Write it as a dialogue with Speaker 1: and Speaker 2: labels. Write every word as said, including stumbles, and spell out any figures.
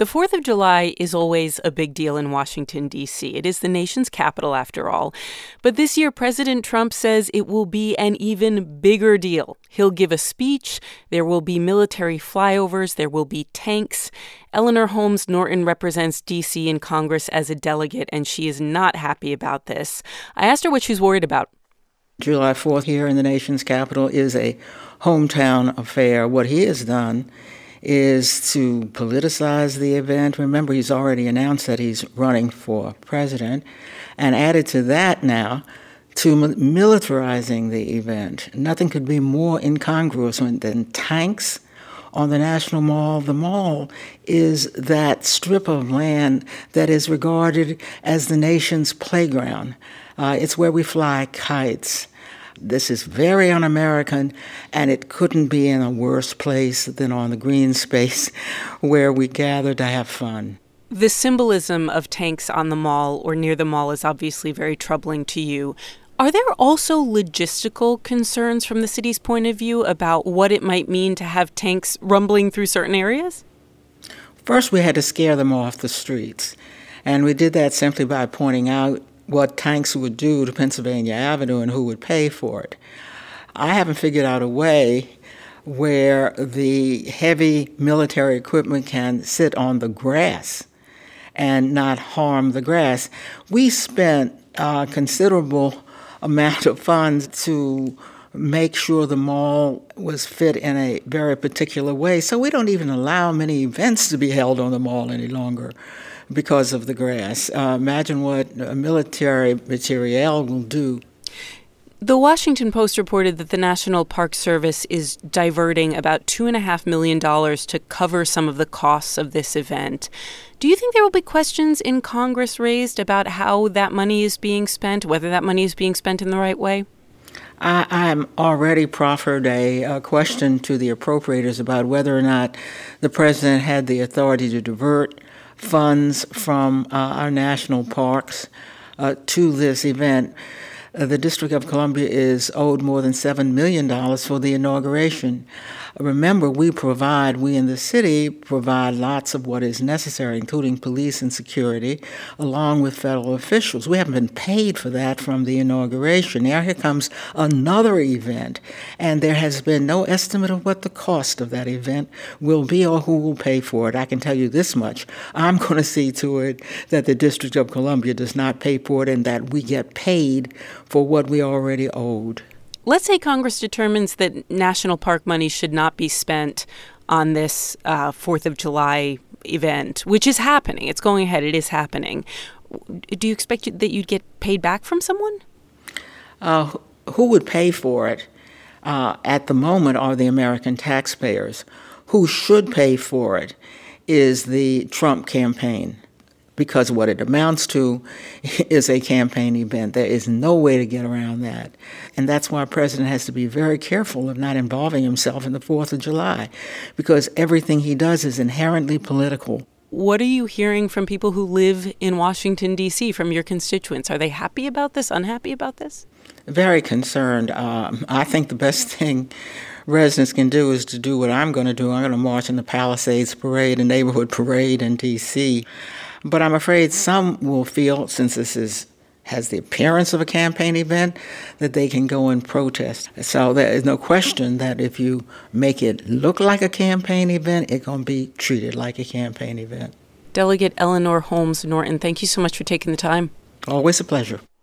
Speaker 1: The fourth of July is always a big deal in Washington, D C. It is the nation's capital, after all. But this year, President Trump says it will be an even bigger deal. He'll give a speech. There will be military flyovers. There will be tanks. Eleanor Holmes Norton represents D C in Congress as a delegate, and she is not happy about this. I asked her what she's worried about.
Speaker 2: July fourth here in the nation's capital is a hometown affair. What he has done is to politicize the event. Remember, he's already announced that he's running for president, and added to that now to militarizing the event. Nothing could be more incongruous than tanks on the National Mall. The mall is that strip of land that is regarded as the nation's playground. Uh, it's where we fly kites. This is very un-American, and it couldn't be in a worse place than on the green space where we gather to have fun.
Speaker 1: The symbolism of tanks on the mall or near the mall is obviously very troubling to you. Are there also logistical concerns from the city's point of view about what it might mean to have tanks rumbling through certain areas?
Speaker 2: First, we had to scare them off the streets, and we did that simply by pointing out what tanks would do to Pennsylvania Avenue and who would pay for it. I haven't figured out a way where the heavy military equipment can sit on the grass and not harm the grass. We spent a considerable amount of funds to make sure the mall was fit in a very particular way, so we don't even allow many events to be held on the mall any longer because of the grass. Uh, imagine what a military materiel will do.
Speaker 1: The Washington Post reported that the National Park Service is diverting about two point five million dollars to cover some of the costs of this event. Do you think there will be questions in Congress raised about how that money is being spent, whether that money is being spent in the right way?
Speaker 2: I, I'm already proffered a, a question to the appropriators about whether or not the president had the authority to divert funds from uh, our national parks uh, to this event. Uh, the District of Columbia is owed more than seven million dollars for the inauguration. Remember, we provide, we in the city provide lots of what is necessary, including police and security, along with federal officials. We haven't been paid for that from the inauguration. Now here comes another event, and there has been no estimate of what the cost of that event will be or who will pay for it. I can tell you this much. I'm going to see to it that the District of Columbia does not pay for it and that we get paid for what we already owed.
Speaker 1: Let's say Congress determines that national park money should not be spent on this uh, fourth of July event, which is happening. It's going ahead. It is happening. Do you expect that you'd get paid back from someone?
Speaker 2: Uh, who would pay for it uh, at the moment are the American taxpayers. Who should pay for it is the Trump campaign, because what it amounts to is a campaign event. There is no way to get around that. And that's why a president has to be very careful of not involving himself in the fourth of July, because everything he does is inherently political.
Speaker 1: What are you hearing from people who live in Washington, D C, from your constituents? Are they happy about this, unhappy about this?
Speaker 2: Very concerned. Um, I think the best thing residents can do is to do what I'm going to do. I'm going to march in the Palisades Parade, a neighborhood parade in D C, But I'm afraid some will feel, since this is has the appearance of a campaign event, that they can go and protest. So there is no question that if you make it look like a campaign event, it's going to be treated like a campaign event.
Speaker 1: Delegate Eleanor Holmes Norton, thank you so much for taking the time.
Speaker 2: Always a pleasure.